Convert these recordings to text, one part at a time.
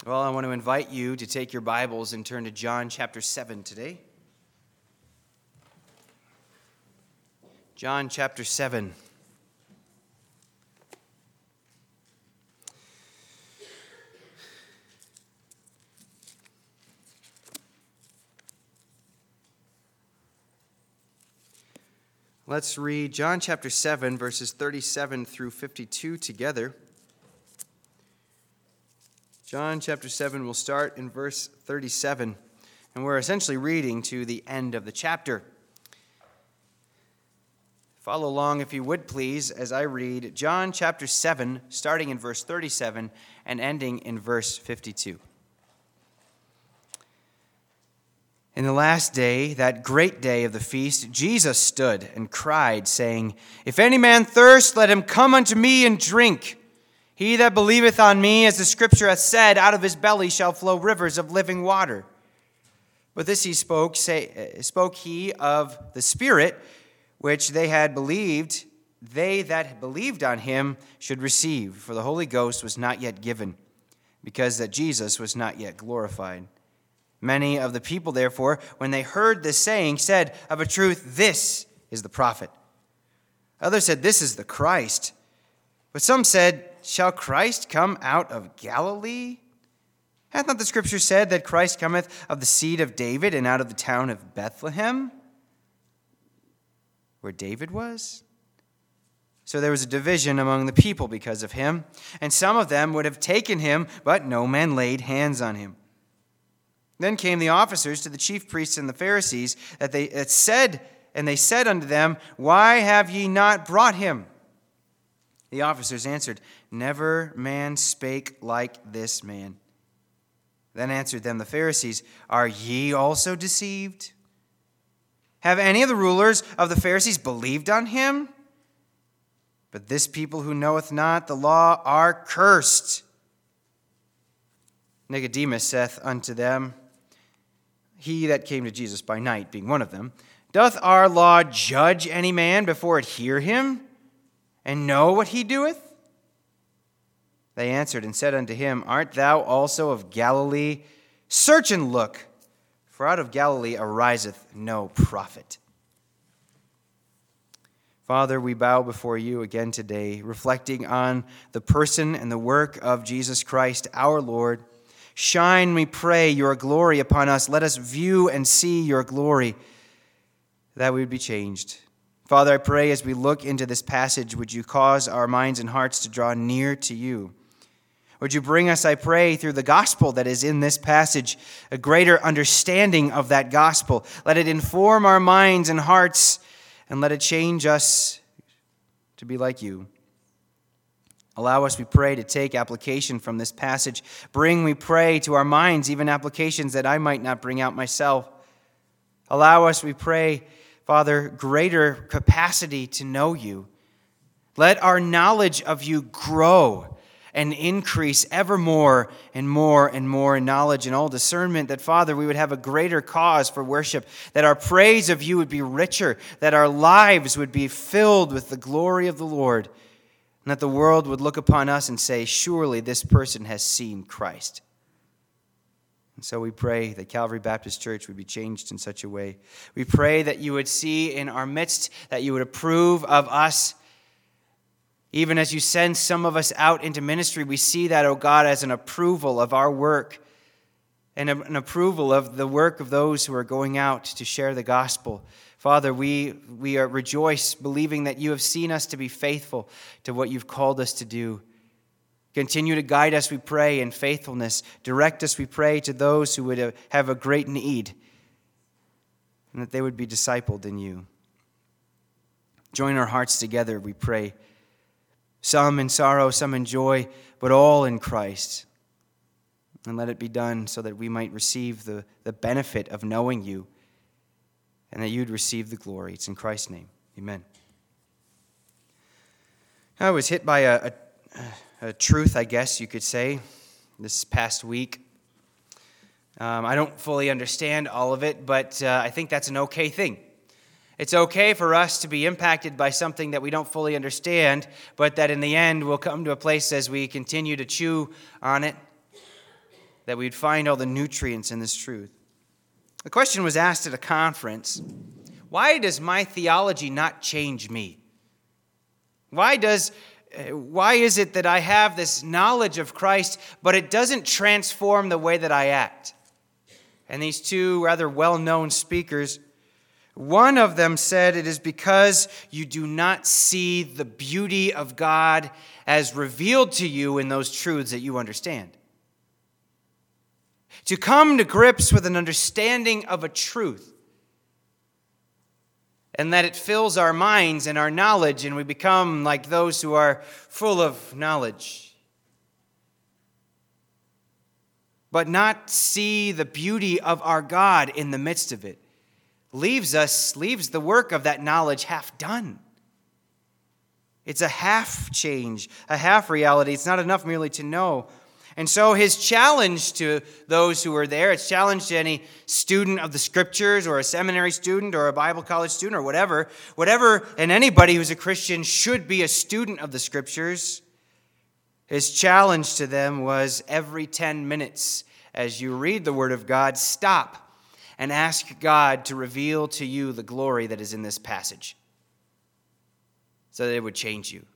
Well, I want to invite you to take your Bibles and turn to John chapter 7 today. John chapter 7. Let's read John chapter 7, verses 37 through 52 together. John chapter 7 will start in verse 37, and we're essentially reading to the end of the chapter. Follow along, if you would please, as I read John chapter 7, starting in verse 37 and ending in verse 52. In the last day, that great day of the feast, Jesus stood and cried, saying, "If any man thirst, let him come unto me and drink. He that believeth on me, as the Scripture hath said, out of his belly shall flow rivers of living water." But this he spoke he of the Spirit, which they that believed on him should receive, for the Holy Ghost was not yet given, because that Jesus was not yet glorified. Many of the people, therefore, when they heard this saying, said, "Of a truth, this is the prophet." Others said, "This is the Christ." But some said, "Shall Christ come out of Galilee? Hath not the Scripture said that Christ cometh of the seed of David and out of the town of Bethlehem, where David was?" So there was a division among the people because of him, and some of them would have taken him, but no man laid hands on him. Then came the officers to the chief priests and the Pharisees, and they said unto them, "Why have ye not brought him?" The officers answered, "Never man spake like this man." Then answered them the Pharisees, "Are ye also deceived? Have any of the rulers of the Pharisees believed on him? But this people who knoweth not the law are cursed." Nicodemus saith unto them, he that came to Jesus by night, being one of them, "Doth our law judge any man before it hear him, and know what he doeth?" They answered and said unto him, "Art thou also of Galilee? Search and look, for out of Galilee ariseth no prophet." Father, we bow before you again today, reflecting on the person and the work of Jesus Christ, our Lord. Shine, we pray, your glory upon us. Let us view and see your glory, that we would be changed. Father, I pray as we look into this passage, would you cause our minds and hearts to draw near to you? Would you bring us, I pray, through the gospel that is in this passage, a greater understanding of that gospel. Let it inform our minds and hearts, and let it change us to be like you. Allow us, we pray, to take application from this passage. Bring, we pray, to our minds even applications that I might not bring out myself. Allow us, we pray, Father, greater capacity to know you. Let our knowledge of you grow and increase ever more and more and more in knowledge and all discernment, that, Father, we would have a greater cause for worship, that our praise of you would be richer, that our lives would be filled with the glory of the Lord, and that the world would look upon us and say, "Surely this person has seen Christ." And so we pray that Calvary Baptist Church would be changed in such a way. We pray that you would see in our midst, that you would approve of us. Even as you send some of us out into ministry, we see that, oh God, as an approval of our work and an approval of the work of those who are going out to share the gospel. Father, we rejoice believing that you have seen us to be faithful to what you've called us to do. Continue to guide us, we pray, in faithfulness. Direct us, we pray, to those who would have a great need, and that they would be discipled in you. Join our hearts together, we pray. Some in sorrow, some in joy, but all in Christ. And let it be done so that we might receive the benefit of knowing you, and that you'd receive the glory. It's in Christ's name. Amen. I was hit by a truth, I guess you could say, this past week. I don't fully understand all of it, but I think that's an okay thing. It's okay for us to be impacted by something that we don't fully understand, but that in the end we'll come to a place as we continue to chew on it that we'd find all the nutrients in this truth. The question was asked at a conference, why does my theology not change me? Why is it that I have this knowledge of Christ, but it doesn't transform the way that I act? And these two rather well-known speakers, one of them said, it is because you do not see the beauty of God as revealed to you in those truths that you understand. To come to grips with an understanding of a truth, and that it fills our minds and our knowledge, and we become like those who are full of knowledge, but not see the beauty of our God in the midst of it, leaves the work of that knowledge half done. It's a half change, a half reality. It's not enough merely to know. And so his challenge to those who were there, it's challenge to any student of the Scriptures or a seminary student or a Bible college student or whatever, and anybody who's a Christian should be a student of the Scriptures. His challenge to them was every 10 minutes as you read the Word of God, stop and ask God to reveal to you the glory that is in this passage so that it would change you.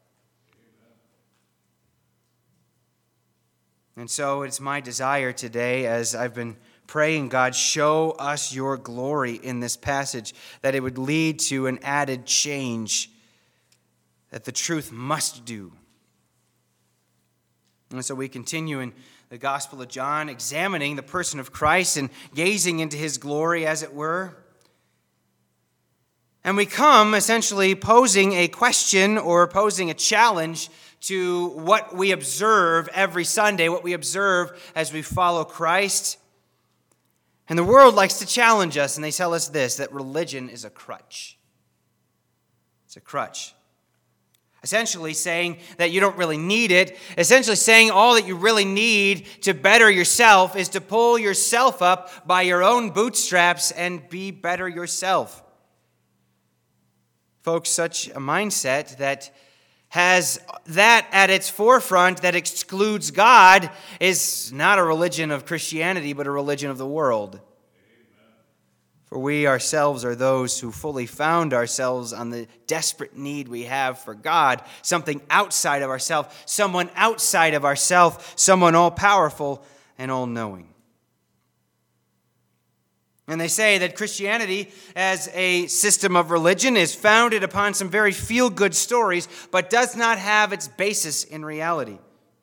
And so it's my desire today, as I've been praying, God, show us your glory in this passage, that it would lead to an added change that the truth must do. And so we continue in the Gospel of John, examining the person of Christ and gazing into his glory, as it were. And we come essentially posing a question or posing a challenge to what we observe every Sunday, what we observe as we follow Christ. And the world likes to challenge us, and they tell us this, that religion is a crutch. It's a crutch. Essentially saying that you don't really need it. Essentially saying all that you really need to better yourself is to pull yourself up by your own bootstraps and be better yourself. Folks, such a mindset that has that at its forefront that excludes God is not a religion of Christianity, but a religion of the world. Amen. For we ourselves are those who fully found ourselves on the desperate need we have for God, something outside of ourselves, someone outside of ourselves, someone all-powerful and all-knowing. And they say that Christianity, as a system of religion, is founded upon some very feel-good stories, but does not have its basis in reality.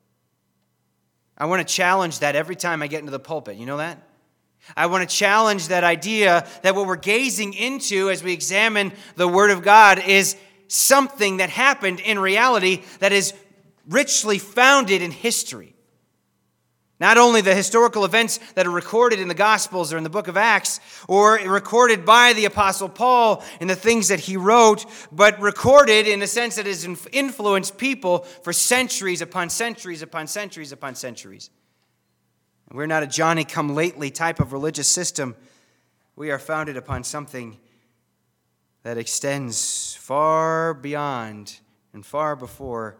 I want to challenge that every time I get into the pulpit. You know that? I want to challenge that idea that what we're gazing into as we examine the Word of God is something that happened in reality that is richly founded in history. Not only the historical events that are recorded in the Gospels or in the book of Acts, or recorded by the Apostle Paul in the things that he wrote, but recorded in a sense that has influenced people for centuries upon centuries upon centuries upon centuries. And we're not a Johnny-come-lately type of religious system. We are founded upon something that extends far beyond and far before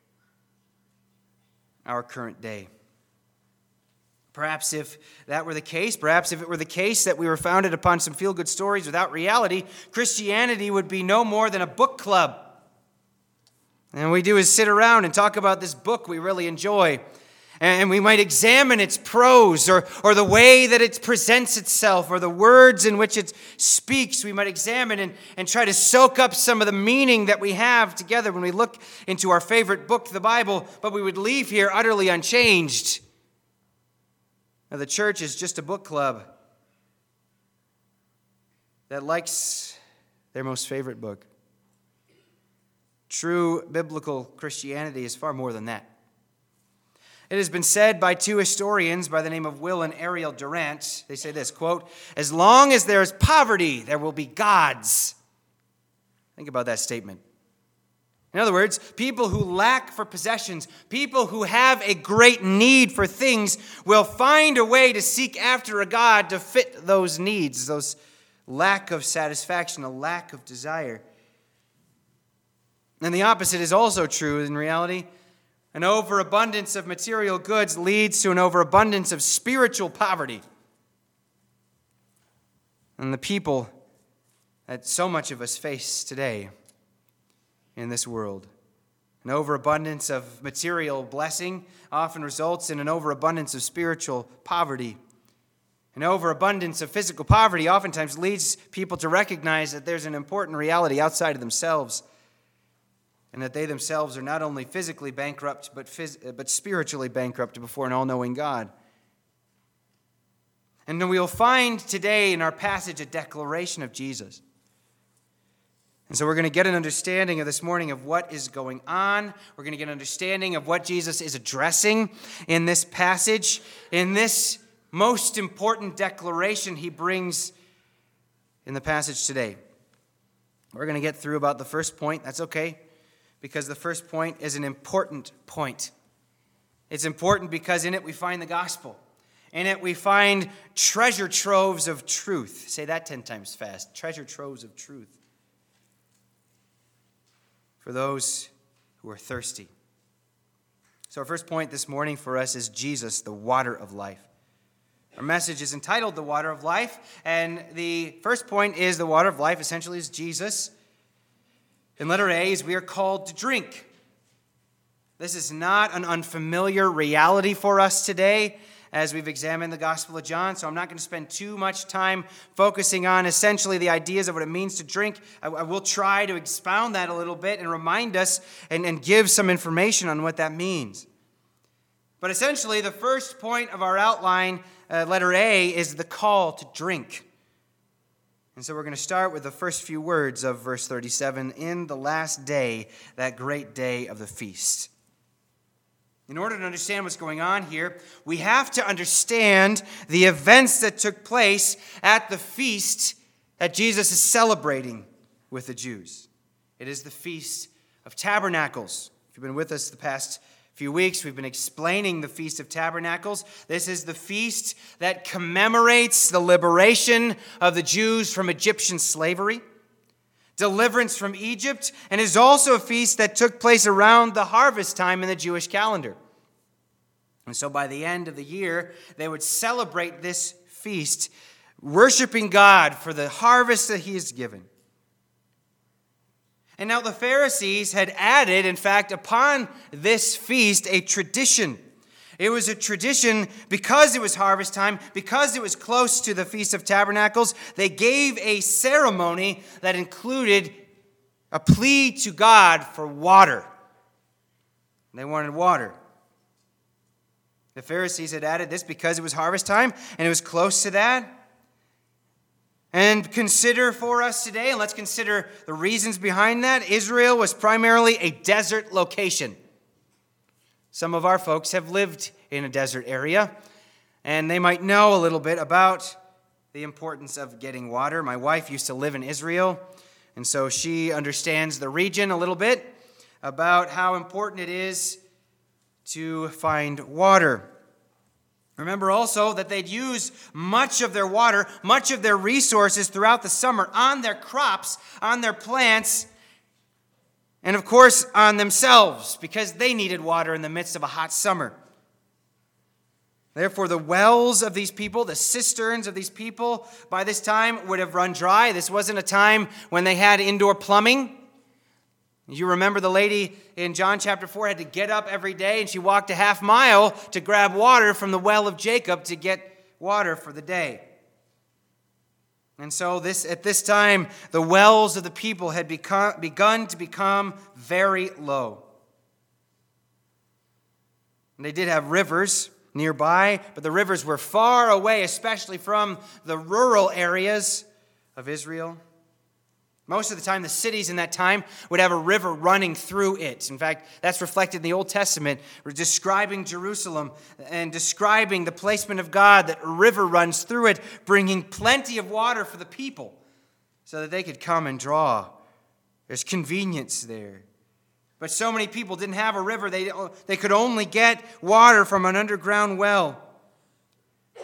our current day. Perhaps if that were the case, perhaps if it were the case that we were founded upon some feel-good stories without reality, Christianity would be no more than a book club. And what we do is sit around and talk about this book we really enjoy. And we might examine its prose or the way that it presents itself or the words in which it speaks. We might examine and try to soak up some of the meaning that we have together when we look into our favorite book, the Bible, but we would leave here utterly unchanged. Now, the church is just a book club that likes their most favorite book. True biblical Christianity is far more than that. It has been said by two historians by the name of Will and Ariel Durant. They say this, quote, "As long as there is poverty, there will be gods." Think about that statement. In other words, people who lack for possessions, people who have a great need for things, will find a way to seek after a God to fit those needs, those lack of satisfaction, a lack of desire. And the opposite is also true in reality. An overabundance of material goods leads to an overabundance of spiritual poverty. And the people that so much of us face today in this world. An overabundance of material blessing often results in an overabundance of spiritual poverty. An overabundance of physical poverty oftentimes leads people to recognize that there's an important reality outside of themselves, and that they themselves are not only physically bankrupt, but spiritually bankrupt before an all-knowing God. And then we'll find today in our passage a declaration of Jesus. And so we're going to get an understanding of this morning of what is going on. We're going to get an understanding of what Jesus is addressing in this passage, in this most important declaration he brings in the passage today. We're going to get through about the first point. That's okay, because the first point is an important point. It's important because in it we find the gospel. In it we find treasure troves of truth. Say that 10 times fast. Treasure troves of truth. For those who are thirsty. So our first point this morning for us is Jesus, the water of life. Our message is entitled The Water of Life, and the first point is the water of life essentially is Jesus. In letter A is we are called to drink. This is not an unfamiliar reality for us today as we've examined the Gospel of John, so I'm not going to spend too much time focusing on essentially the ideas of what it means to drink. I will try to expound that a little bit and remind us and give some information on what that means. But essentially, the first point of our outline, letter A, is the call to drink. And so we're going to start with the first few words of verse 37, in the last day, that great day of the feast. In order to understand what's going on here, we have to understand the events that took place at the feast that Jesus is celebrating with the Jews. It is the Feast of Tabernacles. If you've been with us the past few weeks, we've been explaining the Feast of Tabernacles. This is the feast that commemorates the liberation of the Jews from Egyptian slavery, deliverance from Egypt, and is also a feast that took place around the harvest time in the Jewish calendar. And so by the end of the year, they would celebrate this feast, worshiping God for the harvest that he has given. And now the Pharisees had added, in fact, upon this feast, a tradition. It was a tradition because it was harvest time, because it was close to the Feast of Tabernacles. They gave a ceremony that included a plea to God for water. They wanted water. The Pharisees had added this because it was harvest time and it was close to that. And consider for us today, and let's consider the reasons behind that. Israel was primarily a desert location. Some of our folks have lived in a desert area, and they might know a little bit about the importance of getting water. My wife used to live in Israel, and so she understands the region a little bit about how important it is to find water. Remember also that they'd use much of their water, much of their resources throughout the summer on their crops, on their plants, and of course on themselves because they needed water in the midst of a hot summer. Therefore, the wells of these people, the cisterns of these people, by this time would have run dry. This wasn't a time when they had indoor plumbing. You remember the lady in John chapter 4 had to get up every day and she walked a half mile to grab water from the well of Jacob to get water for the day. And so at this time, the wells of the people had begun to become very low. And they did have rivers nearby, but the rivers were far away, especially from the rural areas of Israel. Most of the time, the cities in that time would have a river running through it. In fact, that's reflected in the Old Testament. We're describing Jerusalem and describing the placement of God, that a river runs through it, bringing plenty of water for the people so that they could come and draw. There's convenience there. But so many people didn't have a river. They could only get water from an underground well.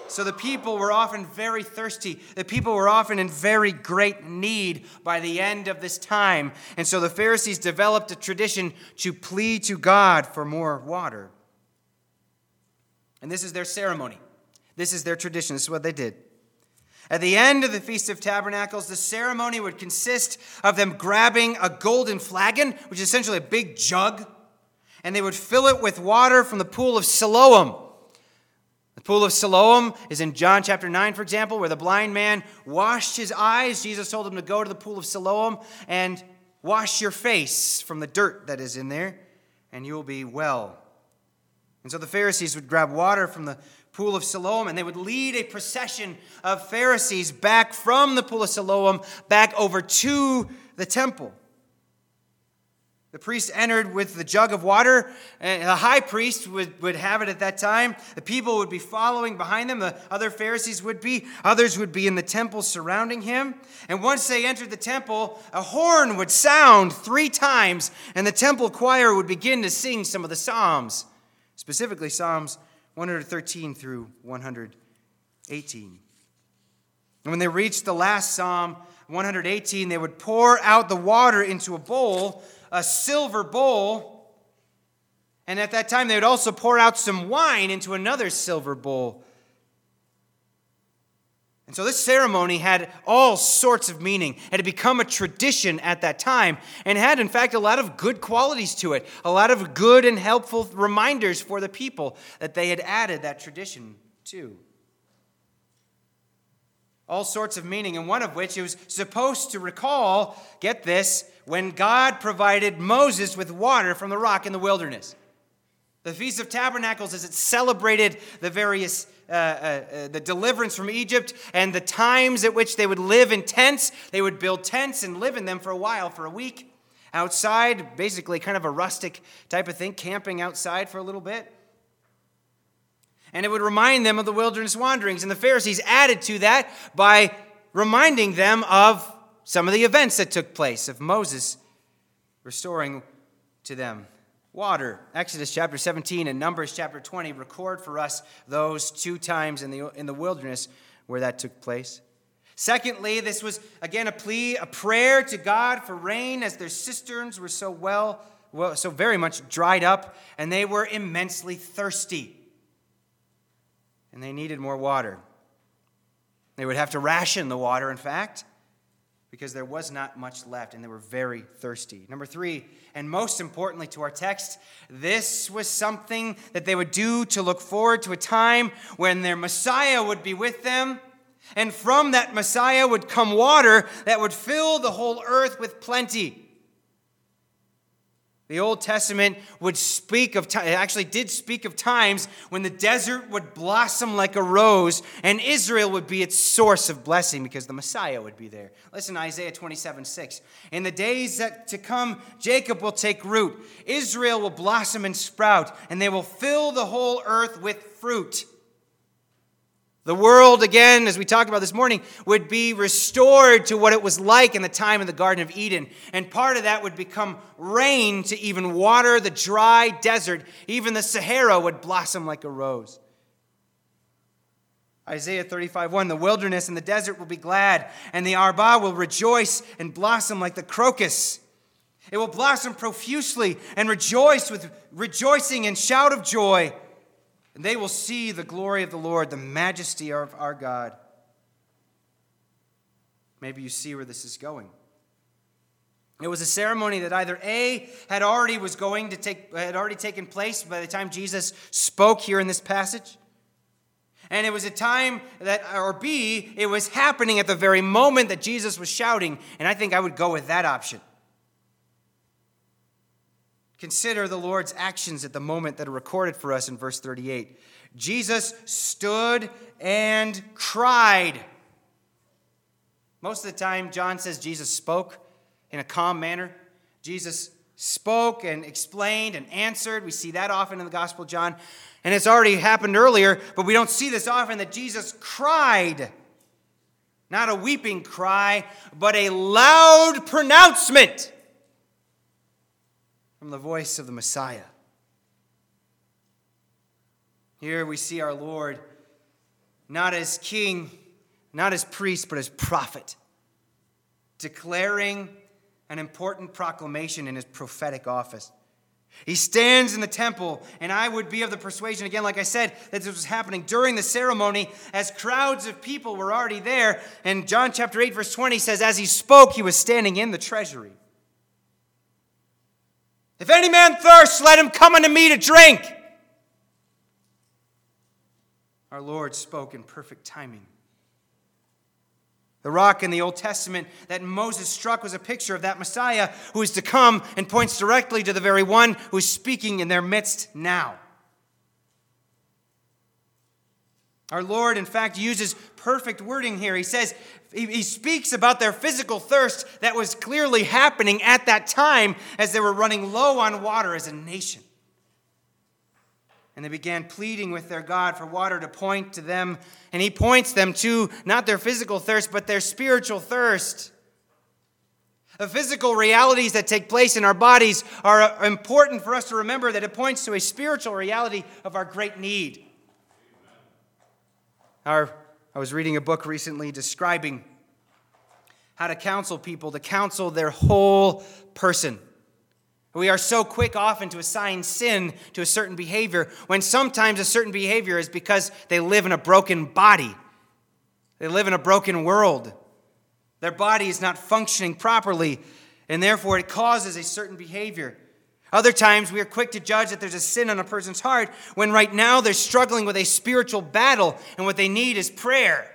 So the people were often very thirsty. The people were often in very great need by the end of this time. And so the Pharisees developed a tradition to plead to God for more water. And this is their ceremony. This is their tradition. This is what they did. At the end of the Feast of Tabernacles, the ceremony would consist of them grabbing a golden flagon, which is essentially a big jug, and they would fill it with water from the pool of Siloam. The pool of Siloam is in John chapter 9, for example, where the blind man washed his eyes. Jesus told him to go to the pool of Siloam and wash your face from the dirt that is in there, and you will be well. And so the Pharisees would grab water from the pool of Siloam, and they would lead a procession of Pharisees back from the pool of Siloam back over to the temple. The priest entered with the jug of water, and the high priest would have it at that time. The people would be following behind them. The other Pharisees would be. Others would be in the temple surrounding him. And once they entered the temple, a horn would sound 3 times, and the temple choir would begin to sing some of the Psalms, specifically Psalms 113 through 118. And when they reached the last Psalm, 118, they would pour out the water into a bowl, a silver bowl, and at that time they would also pour out some wine into another silver bowl. And so this ceremony had all sorts of meaning. It had become a tradition at that time and had, in fact, a lot of good qualities to it, a lot of good and helpful reminders for the people that they had added that tradition to. All sorts of meaning, and one of which it was supposed to recall, get this, when God provided Moses with water from the rock in the wilderness. The Feast of Tabernacles, as it celebrated the various, the deliverance from Egypt and the times at which they would live in tents. They would build tents and live in them for a while, for a week, outside, basically kind of a rustic type of thing, camping outside for a little bit. And it would remind them of the wilderness wanderings. And the Pharisees added to that by reminding them of some of the events that took place, of Moses restoring to them water. Exodus chapter 17 and Numbers chapter 20 record for us those 2 times in the wilderness where that took place. Secondly, this was, again, a prayer to God for rain, as their cisterns were so very much dried up, and they were immensely thirsty. And they needed more water. They would have to ration the water, in fact, because there was not much left, and they were very thirsty. Number 3, and most importantly to our text, this was something that they would do to look forward to a time when their Messiah would be with them, and from that Messiah would come water that would fill the whole earth with plenty. The Old Testament would actually did speak of times when the desert would blossom like a rose, and Israel would be its source of blessing because the Messiah would be there. Listen to Isaiah 27:6. In the days that to come, Jacob will take root. Israel will blossom and sprout, and they will fill the whole earth with fruit. The world, again, as we talked about this morning, would be restored to what it was like in the time of the Garden of Eden. And part of that would become rain to even water the dry desert. Even the Sahara would blossom like a rose. Isaiah 35:1, the wilderness and the desert will be glad, and the Arba will rejoice and blossom like the crocus. It will blossom profusely and rejoice with rejoicing and shout of joy. And they will see the glory of the Lord, the majesty of our God. Maybe you see where this is going. It was a ceremony that either A, had already taken place by the time Jesus spoke here in this passage, and it was a time that, or B, it was happening at the very moment that Jesus was shouting, and I think I would go with that option. Consider the Lord's actions at the moment that are recorded for us in verse 38. Jesus stood and cried. Most of the time, John says Jesus spoke in a calm manner. Jesus spoke and explained and answered. We see that often in the Gospel of John. And it's already happened earlier, but we don't see this often, that Jesus cried. Not a weeping cry, but a loud pronouncement from the voice of the Messiah. Here we see our Lord not as king, not as priest, but as prophet, declaring an important proclamation in his prophetic office. He stands in the temple, and I would be of the persuasion, again, like I said, that this was happening during the ceremony as crowds of people were already there. And John chapter 8, verse 20 says, as he spoke, he was standing in the treasury. If any man thirst, let him come unto me to drink. Our Lord spoke in perfect timing. The rock in the Old Testament that Moses struck was a picture of that Messiah who is to come and points directly to the very one who is speaking in their midst now. Our Lord, in fact, uses perfect wording here. He says, he speaks about their physical thirst that was clearly happening at that time as they were running low on water as a nation. And they began pleading with their God for water to point to them. And he points them to not their physical thirst, but their spiritual thirst. The physical realities that take place in our bodies are important for us to remember that it points to a spiritual reality of our great need. I was reading a book recently describing how to counsel people, to counsel their whole person. We are so quick often to assign sin to a certain behavior when sometimes a certain behavior is because they live in a broken body. They live in a broken world. Their body is not functioning properly, and therefore it causes a certain behavior. Other times we are quick to judge that there's a sin on a person's heart when right now they're struggling with a spiritual battle and what they need is prayer.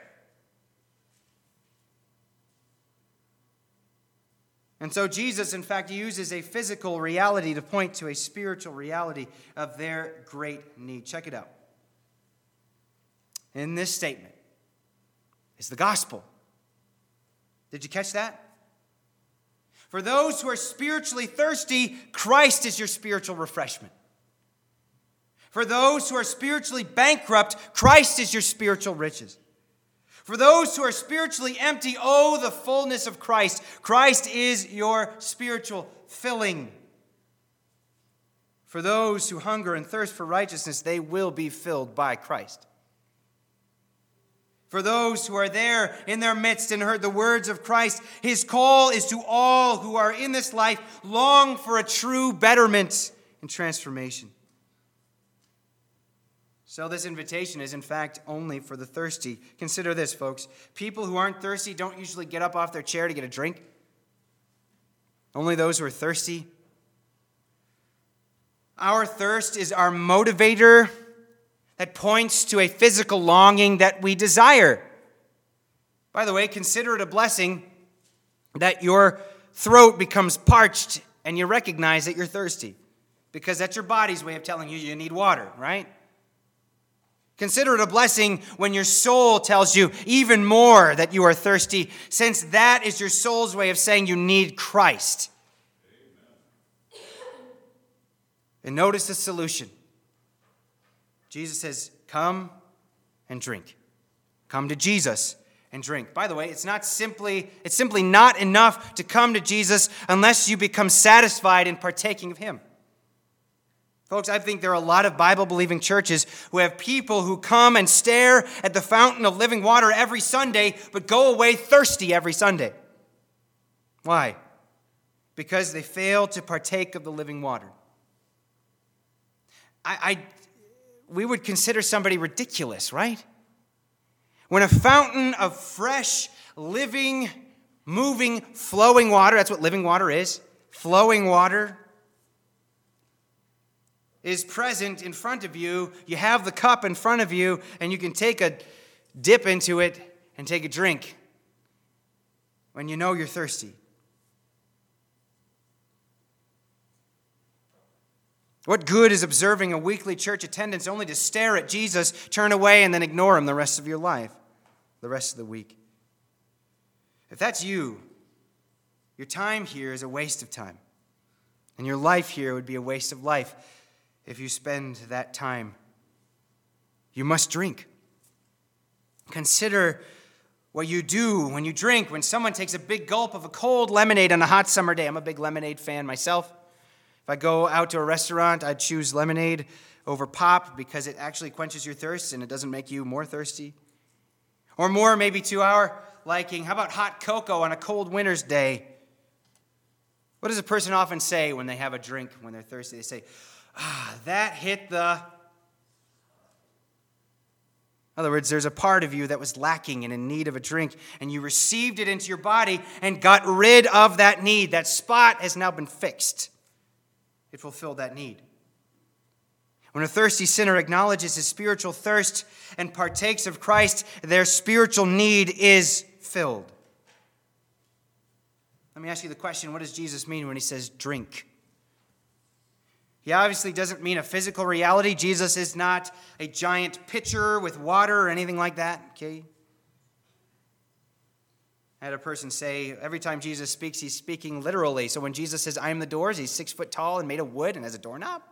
And so Jesus, in fact, uses a physical reality to point to a spiritual reality of their great need. Check it out. In this statement is the gospel. Did you catch that? For those who are spiritually thirsty, Christ is your spiritual refreshment. For those who are spiritually bankrupt, Christ is your spiritual riches. For those who are spiritually empty, oh, the fullness of Christ. Christ is your spiritual filling. For those who hunger and thirst for righteousness, they will be filled by Christ. For those who are there in their midst and heard the words of Christ, his call is to all who are in this life long for a true betterment and transformation. So this invitation is, in fact, only for the thirsty. Consider this, folks. People who aren't thirsty don't usually get up off their chair to get a drink. Only those who are thirsty. Our thirst is our motivator that points to a physical longing that we desire. By the way, consider it a blessing that your throat becomes parched and you recognize that you're thirsty, because that's your body's way of telling you you need water, right? Consider it a blessing when your soul tells you even more that you are thirsty, since that is your soul's way of saying you need Christ. Amen. And notice the solution. Jesus says, come and drink. Come to Jesus and drink. By the way, it's simply not enough to come to Jesus unless you become satisfied in partaking of him. Folks, I think there are a lot of Bible-believing churches who have people who come and stare at the fountain of living water every Sunday, but go away thirsty every Sunday. Why? Because they fail to partake of the living water. We would consider somebody ridiculous, right? When a fountain of fresh, living, moving, flowing water, that's what living water is, flowing water, is present in front of you, you have the cup in front of you, and you can take a dip into it and take a drink when you know you're thirsty. What good is observing a weekly church attendance only to stare at Jesus, turn away, and then ignore him the rest of your life, the rest of the week? If that's you, your time here is a waste of time. And your life here would be a waste of life if you spend that time. You must drink. Consider what you do when you drink. When someone takes a big gulp of a cold lemonade on a hot summer day. I'm a big lemonade fan myself. If I go out to a restaurant, I'd choose lemonade over pop because it actually quenches your thirst and it doesn't make you more thirsty. Or more maybe to our liking, how about hot cocoa on a cold winter's day? What does a person often say when they have a drink, when they're thirsty? They say, that hit the... In other words, there's a part of you that was lacking and in need of a drink, and you received it into your body and got rid of that need. That spot has now been fixed. It fulfilled that need. When a thirsty sinner acknowledges his spiritual thirst and partakes of Christ, their spiritual need is filled. Let me ask you the question, what does Jesus mean when he says drink? He obviously doesn't mean a physical reality. Jesus is not a giant pitcher with water or anything like that, okay? I had a person say, every time Jesus speaks, he's speaking literally. So when Jesus says, I am the doors, he's 6 foot tall and made of wood and has a doorknob.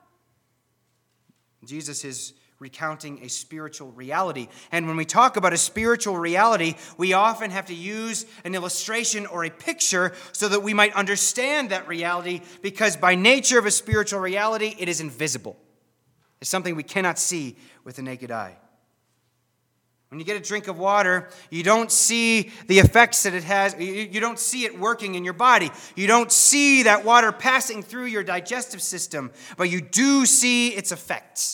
Jesus is recounting a spiritual reality. And when we talk about a spiritual reality, we often have to use an illustration or a picture so that we might understand that reality, because by nature of a spiritual reality, it is invisible. It's something we cannot see with the naked eye. When you get a drink of water, you don't see the effects that it has. You don't see it working in your body. You don't see that water passing through your digestive system, but you do see its effects.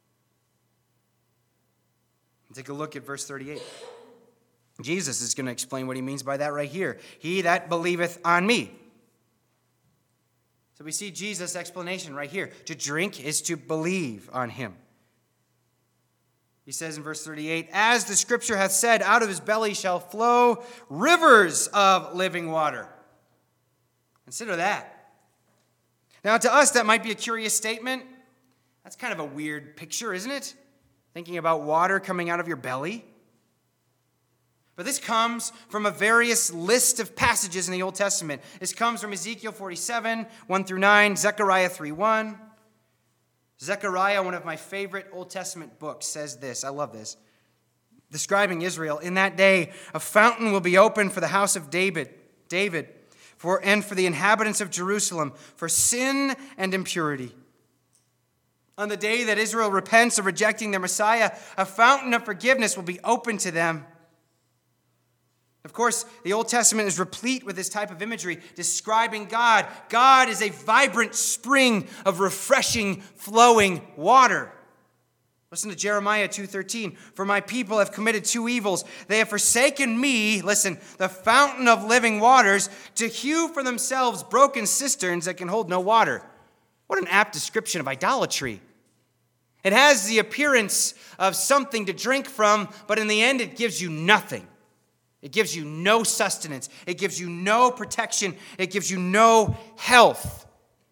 Take a look at verse 38. Jesus is going to explain what he means by that right here. He that believeth on me. So we see Jesus' explanation right here. To drink is to believe on him. He says in verse 38, as the scripture hath said, out of his belly shall flow rivers of living water. Consider that. Now to us, that might be a curious statement. That's kind of a weird picture, isn't it? Thinking about water coming out of your belly. But this comes from a various list of passages in the Old Testament. This comes from Ezekiel 47, 1 through 9, Zechariah 3:1. Zechariah, one of my favorite Old Testament books, says this. I love this. Describing Israel, in that day, a fountain will be opened for the house of David, and for the inhabitants of Jerusalem, for sin and impurity. On the day that Israel repents of rejecting their Messiah, a fountain of forgiveness will be opened to them. Of course, the Old Testament is replete with this type of imagery, describing God. God is a vibrant spring of refreshing, flowing water. Listen to Jeremiah 2:13. For my people have committed two evils. They have forsaken me, listen, the fountain of living waters, to hew for themselves broken cisterns that can hold no water. What an apt description of idolatry. It has the appearance of something to drink from, but in the end it gives you nothing. It gives you no sustenance. It gives you no protection. It gives you no health.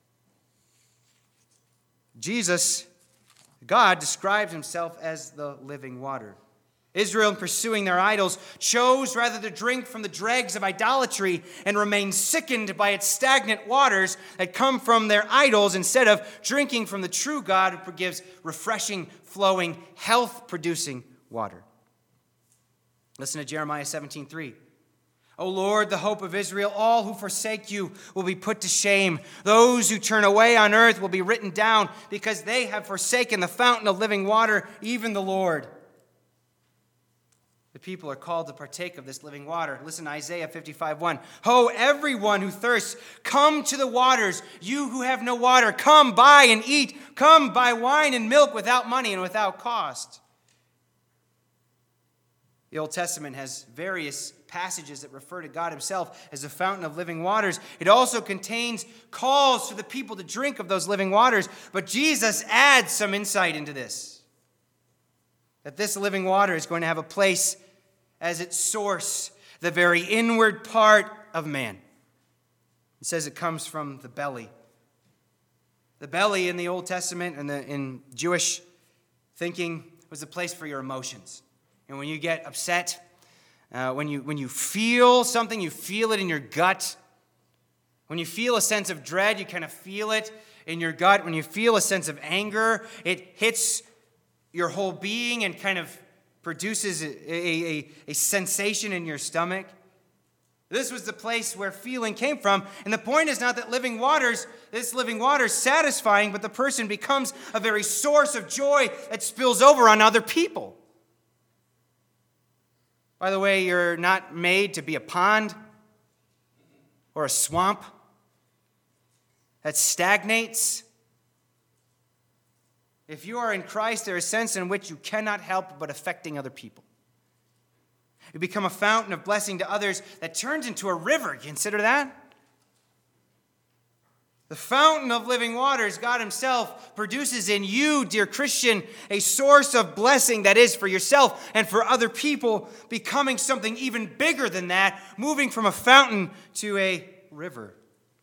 Jesus, God, describes himself as the living water. Israel, in pursuing their idols, chose rather to drink from the dregs of idolatry and remain sickened by its stagnant waters that come from their idols, instead of drinking from the true God who gives refreshing, flowing, health-producing water. Listen to Jeremiah 17:3. O Lord, the hope of Israel, all who forsake you will be put to shame. Those who turn away on earth will be written down, because they have forsaken the fountain of living water, even the Lord. The people are called to partake of this living water. Listen to Isaiah 55:1. Ho, everyone who thirsts, come to the waters. You who have no water, come buy and eat. Come buy wine and milk without money and without cost. The Old Testament has various passages that refer to God himself as the fountain of living waters. It also contains calls for the people to drink of those living waters. But Jesus adds some insight into this. That this living water is going to have a place as its source, the very inward part of man. It says it comes from the belly. The belly in the Old Testament and in Jewish thinking was a place for your emotions. And when you get upset, when you feel something, you feel it in your gut. When you feel a sense of dread, you kind of feel it in your gut. When you feel a sense of anger, it hits your whole being and kind of produces a sensation in your stomach. This was the place where feeling came from. And the point is not that this living water is satisfying, but the person becomes a very source of joy that spills over on other people. By the way, you're not made to be a pond or a swamp that stagnates. If you are in Christ, there is a sense in which you cannot help but affecting other people. You become a fountain of blessing to others that turns into a river. Consider that. The fountain of living waters, God himself, produces in you, dear Christian, a source of blessing that is for yourself and for other people, becoming something even bigger than that, moving from a fountain to a river.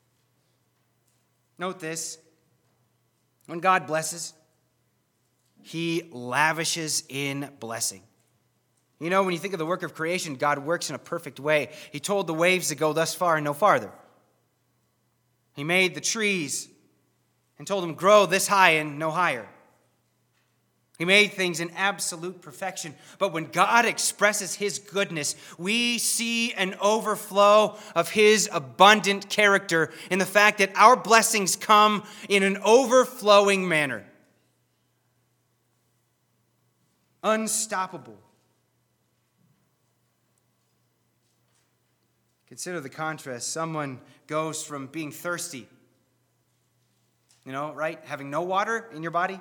Note this. When God blesses, he lavishes in blessing. You know, when you think of the work of creation, God works in a perfect way. He told the waves to go thus far and no farther. He made the trees and told them, grow this high and no higher. He made things in absolute perfection. But when God expresses his goodness, we see an overflow of his abundant character in the fact that our blessings come in an overflowing manner. Unstoppable. Consider the contrast. Someone goes from being thirsty, right? Having no water in your body,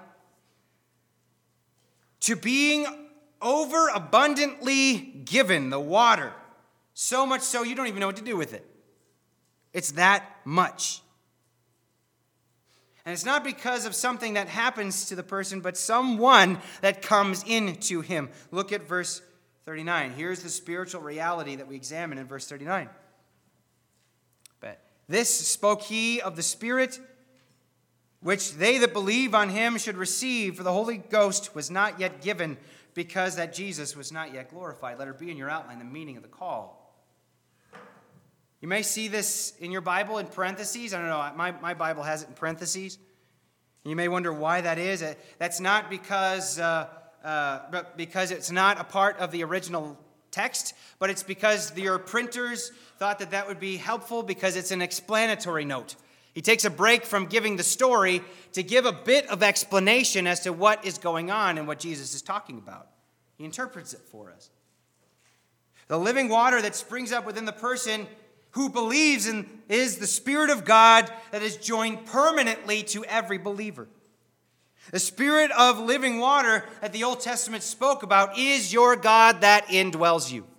to being overabundantly given the water. So much so you don't even know what to do with it. It's that much. And it's not because of something that happens to the person, but someone that comes into him. Look at verse 39. Here's the spiritual reality that we examine in verse 39. But this spoke he of the Spirit, which they that believe on him should receive, for the Holy Ghost was not yet given, because that Jesus was not yet glorified. Let it be in your outline the meaning of the call. You may see this in your Bible in parentheses. I don't know, my Bible has it in parentheses. You may wonder why that is. That's not because it's not a part of the original text, but it's because your printers thought that would be helpful because it's an explanatory note. He takes a break from giving the story to give a bit of explanation as to what is going on and what Jesus is talking about. He interprets it for us. The living water that springs up within the person who believes in is the Spirit of God that is joined permanently to every believer. The Spirit of living water that the Old Testament spoke about is your God that indwells you.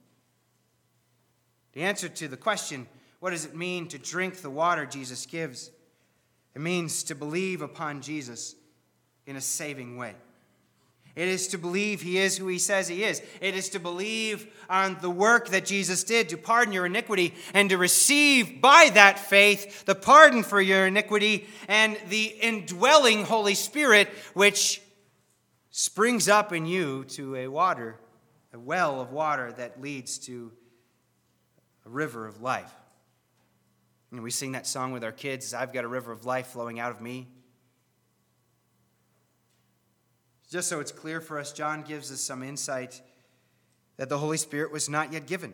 The answer to the question, what does it mean to drink the water Jesus gives? It means to believe upon Jesus in a saving way. It is to believe he is who he says he is. It is to believe on the work that Jesus did to pardon your iniquity and to receive by that faith the pardon for your iniquity and the indwelling Holy Spirit, which springs up in you to a well of water that leads to a river of life. And we sing that song with our kids, I've got a river of life flowing out of me. Just so it's clear for us, John gives us some insight that the Holy Spirit was not yet given.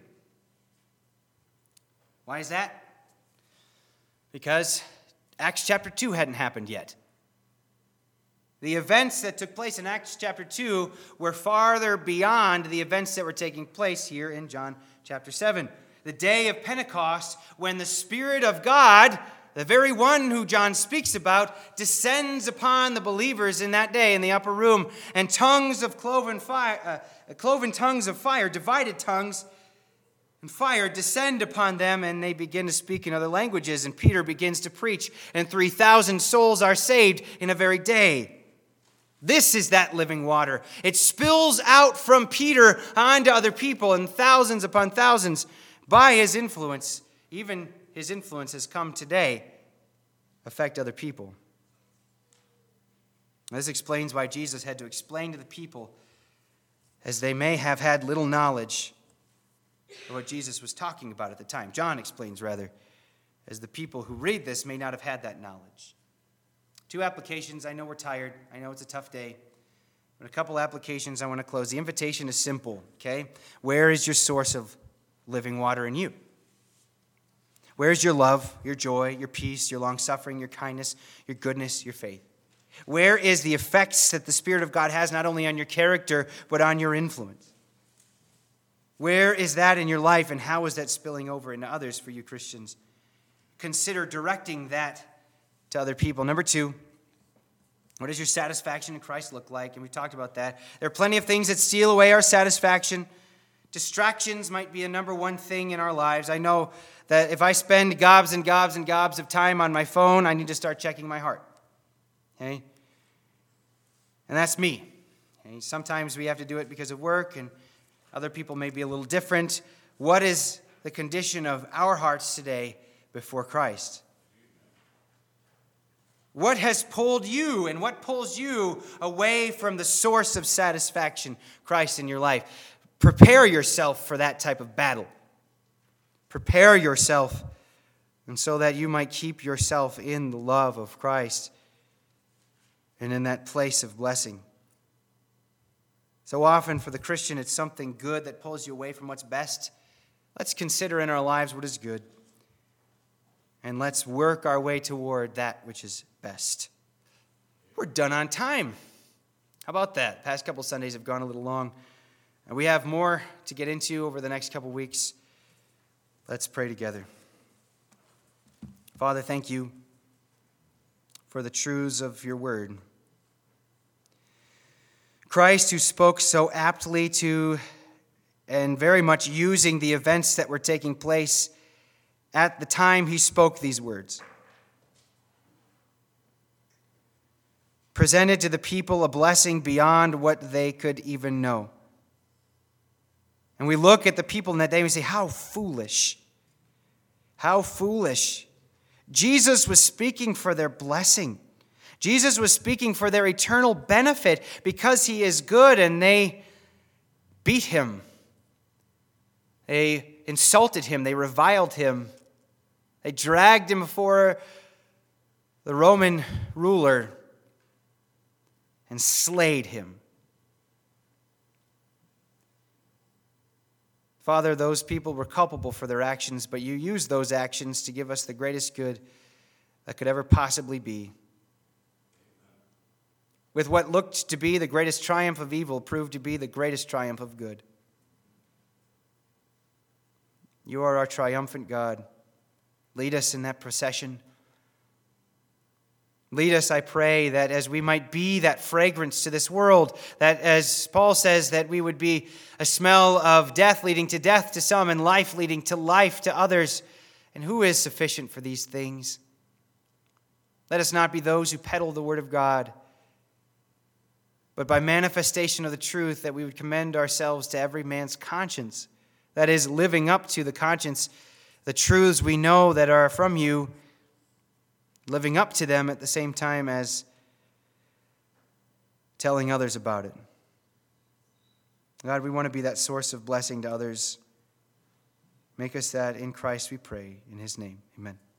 Why is that? Because Acts chapter 2 hadn't happened yet. The events that took place in Acts chapter 2 were farther beyond the events that were taking place here in John chapter 7. The day of Pentecost, when the Spirit of God, the very one who John speaks about, descends upon the believers in that day in the upper room, and tongues of cloven tongues of fire, divided tongues and fire descend upon them, and they begin to speak in other languages, and Peter begins to preach, and 3,000 souls are saved in a very day. This is that living water. It spills out from Peter onto other people, and thousands upon thousands by his influence, even his influence has come today, affect other people. This explains why Jesus had to explain to the people, as they may have had little knowledge of what Jesus was talking about at the time. John explains, rather, as the people who read this may not have had that knowledge. 2 applications. I know we're tired. I know it's a tough day. But a couple applications I want to close. The invitation is simple, okay? Where is your source of living water in you? Where's your love, your joy, your peace, your long-suffering, your kindness, your goodness, your faith? Where is the effects that the Spirit of God has not only on your character, but on your influence? Where is that in your life, and how is that spilling over into others for you Christians? Consider directing that to other people. Number 2, what does your satisfaction in Christ look like? And we talked about that. There are plenty of things that steal away our satisfaction. Distractions might be a number one thing in our lives. I know that if I spend gobs and gobs and gobs of time on my phone, I need to start checking my heart. Okay? And that's me. Okay? Sometimes we have to do it because of work, and other people may be a little different. What is the condition of our hearts today before Christ? What has pulled you and what pulls you away from the source of satisfaction, Christ, in your life? Prepare yourself for that type of battle. Prepare yourself, and so that you might keep yourself in the love of Christ and in that place of blessing. So often for the Christian, it's something good that pulls you away from what's best. Let's consider in our lives what is good, and let's work our way toward that which is best. We're done on time. How about that? Past couple Sundays have gone a little long, and we have more to get into over the next couple weeks. Let's pray together. Father, thank you for the truths of your word. Christ, who spoke so aptly to and very much using the events that were taking place at the time he spoke these words, presented to the people a blessing beyond what they could even know. And we look at the people in that day and we say, how foolish. How foolish. Jesus was speaking for their blessing. Jesus was speaking for their eternal benefit because he is good, and they beat him. They insulted him. They reviled him. They dragged him before the Roman ruler and slayed him. Father, those people were culpable for their actions, but you used those actions to give us the greatest good that could ever possibly be. With what looked to be the greatest triumph of evil proved to be the greatest triumph of good. You are our triumphant God. Lead us in that procession. Lead us, I pray, that as we might be that fragrance to this world, that as Paul says, that we would be a smell of death leading to death to some and life leading to life to others. And who is sufficient for these things? Let us not be those who peddle the word of God, but by manifestation of the truth, that we would commend ourselves to every man's conscience. That is, living up to the conscience, the truths we know that are from you, living up to them at the same time as telling others about it. God, we want to be that source of blessing to others. Make us that in Christ, we pray. In his name, amen.